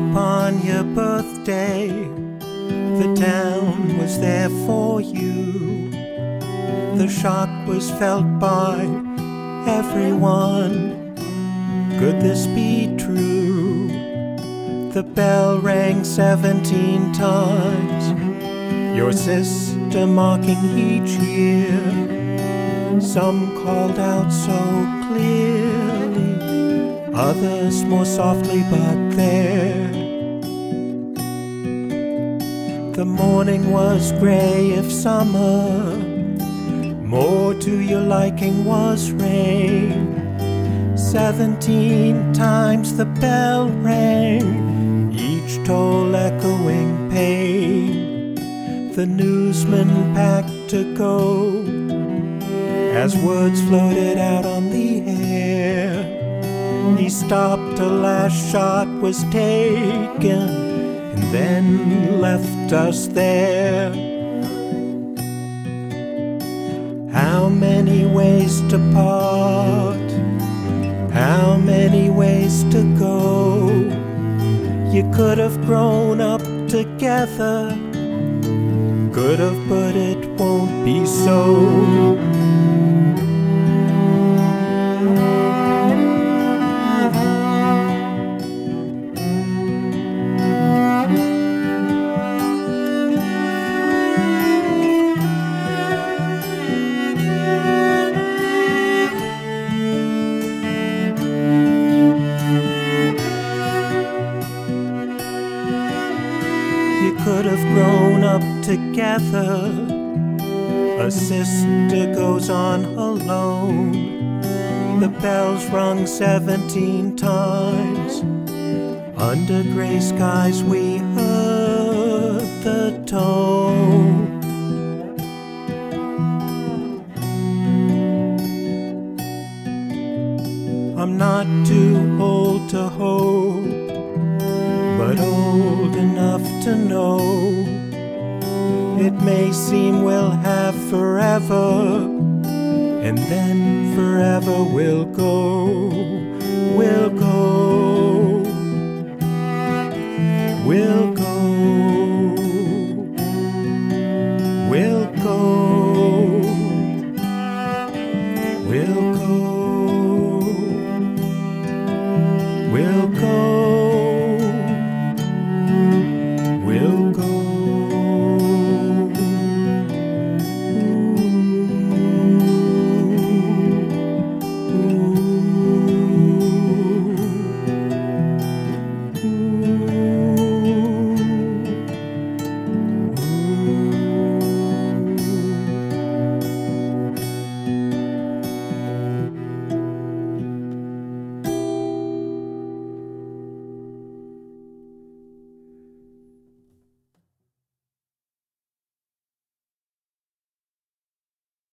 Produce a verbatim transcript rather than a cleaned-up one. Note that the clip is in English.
upon your birthday, the town was there for you. The shock was felt by everyone. Could this be true? The bell rang seventeen times, your sister mocking each year. Some called out so clearly, others more softly, but there. The morning was gray if summer, more to your liking was rain. Seventeen times the bell rang, each toll echoing pain. The newsman packed to go as words floated out on the air. He stopped till last shot was taken, and then left us there. How many ways to part, how many ways to go. You could have grown up together, could have, but it won't be so. You could have grown up together. A sister goes on alone. The bells rung seventeen times. Under gray skies we heard the tone. I'm not too old to hope, but old enough to know it may seem we'll have forever, and then forever will go, will go.